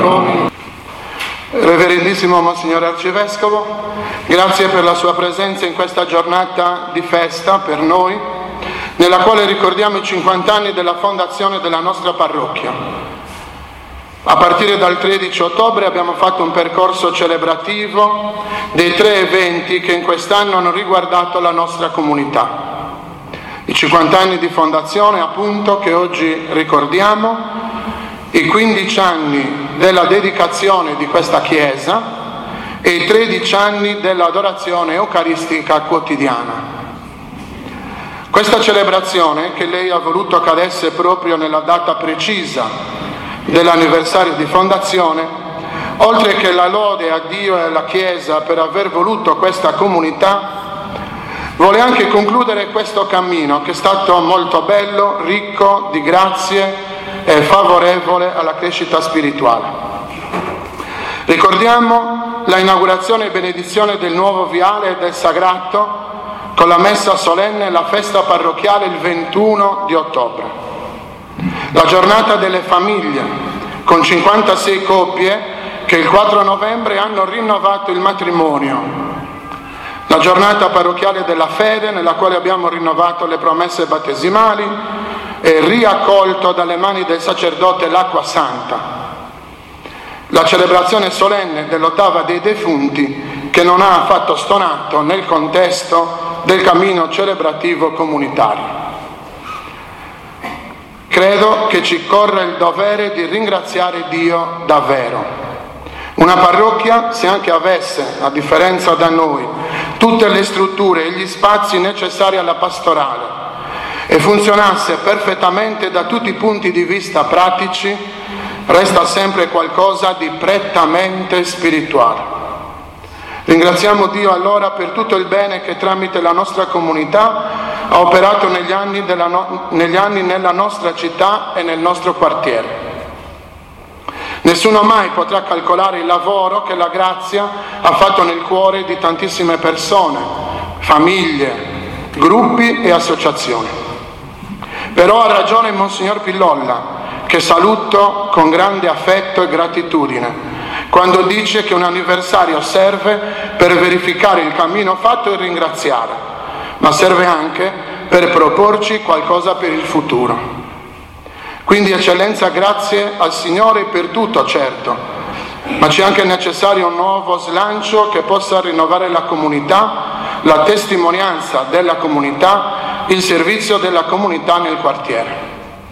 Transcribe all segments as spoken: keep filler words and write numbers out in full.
voi. Reverendissimo Monsignore Arcivescovo, grazie per la sua presenza in questa giornata di festa per noi, nella quale ricordiamo i cinquanta anni della fondazione della nostra parrocchia. A partire dal tredici ottobre abbiamo fatto un percorso celebrativo dei tre eventi che in quest'anno hanno riguardato la nostra comunità. I cinquanta anni di fondazione, appunto, che oggi ricordiamo, i quindici anni della dedicazione di questa Chiesa e i tredici anni dell'adorazione eucaristica quotidiana. Questa celebrazione, che lei ha voluto cadesse proprio nella data precisa dell'anniversario di fondazione, oltre che la lode a Dio e alla Chiesa per aver voluto questa comunità, vuole anche concludere questo cammino che è stato molto bello, ricco di grazie e favorevole alla crescita spirituale. Ricordiamo la inaugurazione e benedizione del nuovo viale e del sagrato con la messa solenne e la festa parrocchiale il ventuno di ottobre. La giornata delle famiglie con cinquantasei coppie che il quattro novembre hanno rinnovato il matrimonio. La giornata parrocchiale della fede nella quale abbiamo rinnovato le promesse battesimali e riaccolto dalle mani del sacerdote l'acqua santa. La celebrazione solenne dell'ottava dei defunti che non ha affatto stonato nel contesto del cammino celebrativo comunitario. Credo che ci corra il dovere di ringraziare Dio davvero. Una parrocchia, se anche avesse, a differenza da noi, tutte le strutture e gli spazi necessari alla pastorale e funzionasse perfettamente da tutti i punti di vista pratici, resta sempre qualcosa di prettamente spirituale. Ringraziamo Dio allora per tutto il bene che tramite la nostra comunità ha operato negli anni, della no- negli anni nella nostra città e nel nostro quartiere. Nessuno mai potrà calcolare il lavoro che la grazia ha fatto nel cuore di tantissime persone, famiglie, gruppi e associazioni. Però ha ragione Monsignor Pillolla, che saluto con grande affetto e gratitudine, quando dice che un anniversario serve per verificare il cammino fatto e ringraziare, ma serve anche per proporci qualcosa per il futuro. Quindi, Eccellenza, grazie al Signore per tutto, certo, ma c'è anche necessario un nuovo slancio che possa rinnovare la comunità, la testimonianza della comunità, il servizio della comunità nel quartiere.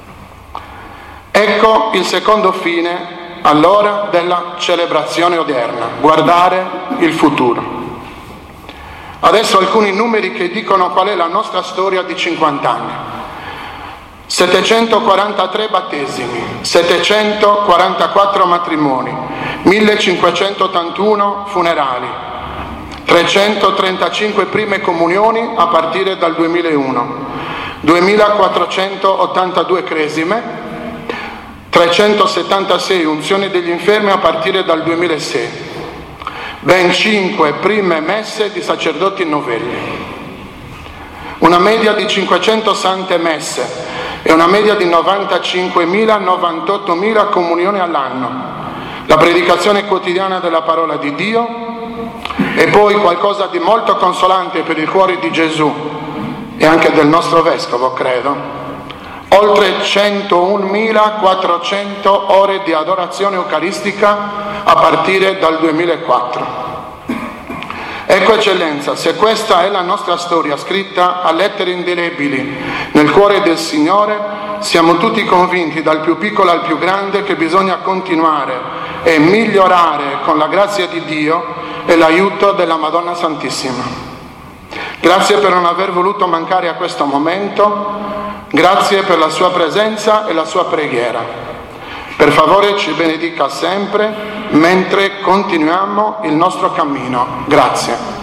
Ecco il secondo fine, allora, della celebrazione odierna: guardare il futuro. Adesso alcuni numeri che dicono qual è la nostra storia di cinquanta anni. settecentoquarantatré battesimi, settecentoquarantaquattro matrimoni, millecinquecentottantuno funerali, trecentotrentacinque prime comunioni a partire dal duemilauno, duemilaquattrocentottantadue cresime, trecentosettantasei unzioni degli infermi a partire dal duemilasei, ben cinque prime messe di sacerdoti novelli, una media di cinquecento sante messe e una media di novantacinquemila novantottomila comunioni all'anno, la predicazione quotidiana della parola di Dio e poi qualcosa di molto consolante per il cuore di Gesù e anche del nostro Vescovo, credo, oltre centounomilaquattrocento ore di adorazione eucaristica a partire dal duemilaquattro. Ecco, Eccellenza, se questa è la nostra storia scritta a lettere indelebili nel cuore del Signore, siamo tutti convinti, dal più piccolo al più grande, che bisogna continuare e migliorare con la grazia di Dio e l'aiuto della Madonna Santissima. Grazie per non aver voluto mancare a questo momento, grazie per la sua presenza e la sua preghiera. Per favore ci benedica sempre mentre continuiamo il nostro cammino. Grazie.